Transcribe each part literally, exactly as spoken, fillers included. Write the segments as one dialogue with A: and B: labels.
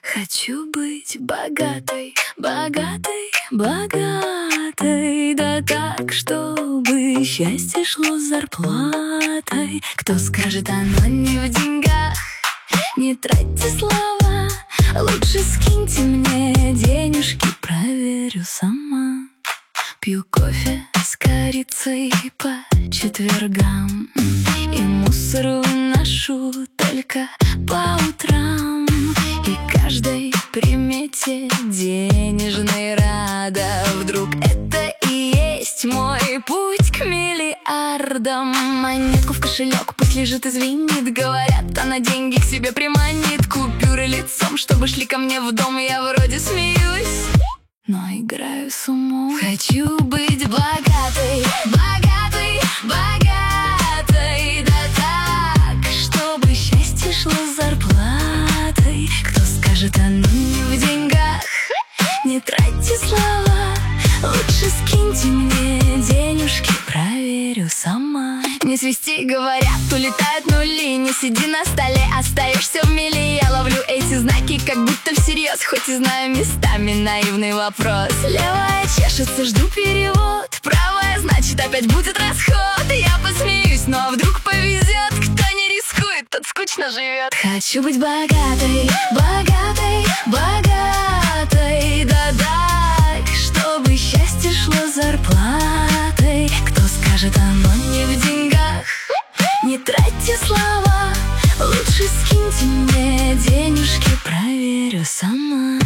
A: Хочу быть богатой, богатой, богатой, да так, чтобы счастье шло с зарплатой. Кто скажет, оно не в деньгах, не тратьте слова, лучше скиньте мне денежки, проверю сама. Пью кофе с корицей по четвергам и мусор выношу только по утрам. И каждой примете денежной рада. Вдруг это и есть мой путь к миллиардам. Монетку в кошелек, пусть лежит и звенит. Говорят, она деньги к себе приманит. Купюры лицом, чтобы шли ко мне в дом. Я вроде смеюсь, но играю с умом. Хочу быть богатой, богатой, богатой, да так, чтобы счастье шло с зарплатой. Кто скажет, оно не в деньгах, не тратьте слова, лучше скиньте мне денежки, проверю сама. Не свисти, говорят, улетают нули. Не сиди на столе, остаешься в мили. Я ловлю эти знаки, как будто всерьез, хоть и знаю местами наивный вопрос. Левая чешется, жду перевод. Правая, значит, опять будет расход. Я посмеюсь, ну а вдруг повезет. Кто не рискует, тот скучно живет. Хочу быть богатой, богатой, богатой, да так, чтобы счастье шло с зарплатой. Кто скажет, оно не в деньгах, не тратьте слова, лучше скиньте мне денежки, проверю сама.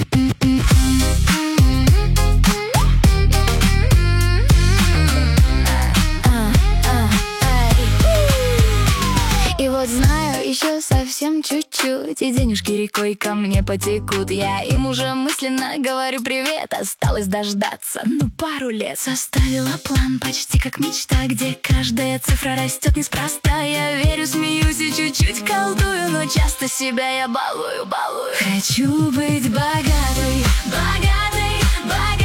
A: И вот знаю, еще совсем чуть-чуть, и денежки рекой ко мне потекут. Я им уже мысленно говорю привет, осталось дождаться, ну пару лет. Составила план почти как мечта, где каждая цифра растет неспроста. Я верю, смеюсь и чуть-чуть колдую, но часто себя я балую, балую. Хочу быть богатой, богатой, богатой.